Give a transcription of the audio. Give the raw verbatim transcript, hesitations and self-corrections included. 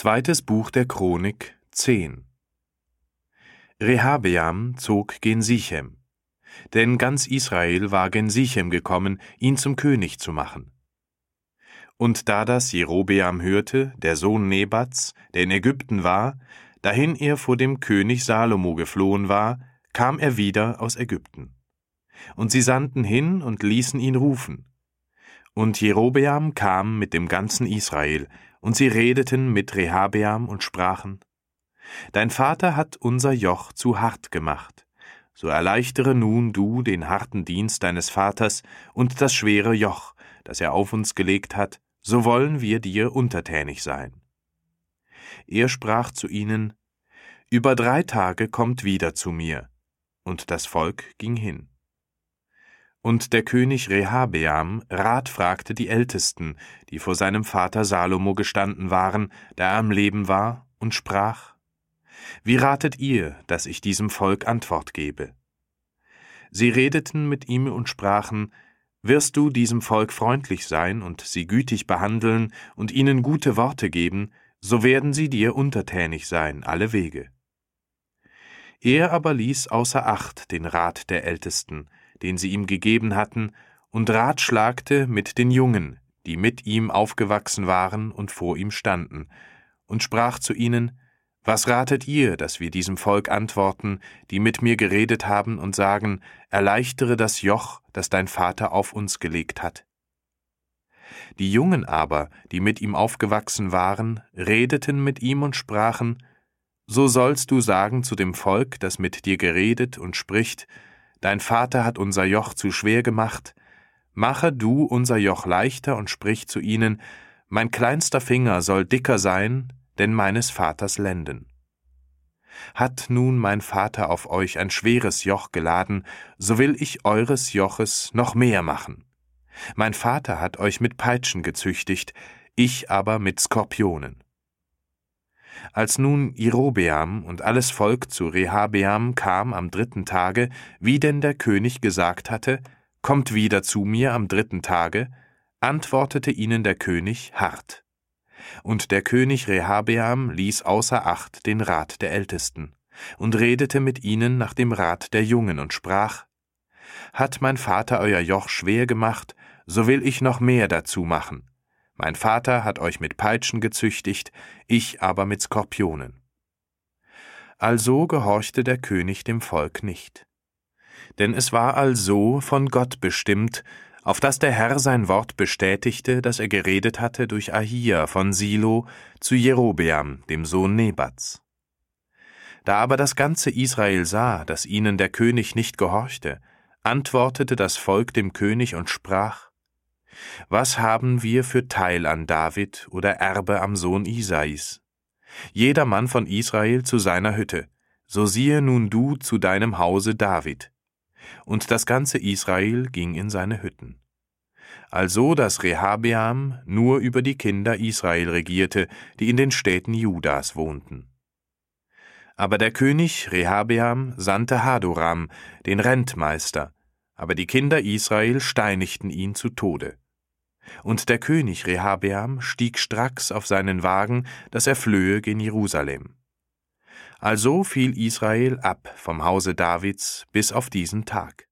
Zweites Buch der Chronik, zehn. Rehabeam zog gen Sichem, denn ganz Israel war gen Sichem gekommen, ihn zum König zu machen. Und da das Jerobeam hörte, der Sohn Nebats, der in Ägypten war, dahin er vor dem König Salomo geflohen war, kam er wieder aus Ägypten. Und sie sandten hin und ließen ihn rufen. Und Jerobeam kam mit dem ganzen Israel, und sie redeten mit Rehabeam und sprachen: Dein Vater hat unser Joch zu hart gemacht, so erleichtere nun du den harten Dienst deines Vaters und das schwere Joch, das er auf uns gelegt hat, so wollen wir dir untertänig sein. Er sprach zu ihnen: Über drei Tage kommt wieder zu mir. Und das Volk ging hin. Und der König Rehabeam Rat fragte die Ältesten, die vor seinem Vater Salomo gestanden waren, da er am Leben war, und sprach: Wie ratet ihr, dass ich diesem Volk Antwort gebe? Sie redeten mit ihm und sprachen: Wirst du diesem Volk freundlich sein und sie gütig behandeln und ihnen gute Worte geben, so werden sie dir untertänig sein, alle Wege. Er aber ließ außer Acht den Rat der Ältesten, den sie ihm gegeben hatten, und ratschlagte mit den Jungen, die mit ihm aufgewachsen waren und vor ihm standen, und sprach zu ihnen: Was ratet ihr, dass wir diesem Volk antworten, die mit mir geredet haben und sagen: Erleichtere das Joch, das dein Vater auf uns gelegt hat? Die Jungen aber, die mit ihm aufgewachsen waren, redeten mit ihm und sprachen: So sollst du sagen zu dem Volk, das mit dir geredet und spricht: Dein Vater hat unser Joch zu schwer gemacht. Mache du unser Joch leichter und sprich zu ihnen: Mein kleinster Finger soll dicker sein, denn meines Vaters Lenden. Hat nun mein Vater auf euch ein schweres Joch geladen, so will ich eures Joches noch mehr machen. Mein Vater hat euch mit Peitschen gezüchtigt, ich aber mit Skorpionen. Als nun Jerobeam und alles Volk zu Rehabeam kam am dritten Tage, wie denn der König gesagt hatte: Kommt wieder zu mir am dritten Tage, antwortete ihnen der König hart. Und der König Rehabeam ließ außer Acht den Rat der Ältesten und redete mit ihnen nach dem Rat der Jungen und sprach: Hat mein Vater euer Joch schwer gemacht, so will ich noch mehr dazu machen. Mein Vater hat euch mit Peitschen gezüchtigt, ich aber mit Skorpionen. Also gehorchte der König dem Volk nicht. Denn es war also von Gott bestimmt, auf dass der Herr sein Wort bestätigte, das er geredet hatte durch Ahia von Silo zu Jerobeam, dem Sohn Nebats. Da aber das ganze Israel sah, dass ihnen der König nicht gehorchte, antwortete das Volk dem König und sprach: Was haben wir für Teil an David oder Erbe am Sohn Isais? Jeder Mann von Israel zu seiner Hütte, so siehe nun du zu deinem Hause David. Und das ganze Israel ging in seine Hütten. Also dass Rehabeam nur über die Kinder Israel regierte, die in den Städten Judas wohnten. Aber der König Rehabeam sandte Hadoram, den Rentmeister, aber die Kinder Israel steinigten ihn zu Tode. Und der König Rehabeam stieg stracks auf seinen Wagen, dass er flöhe gen Jerusalem. Also fiel Israel ab vom Hause Davids bis auf diesen Tag.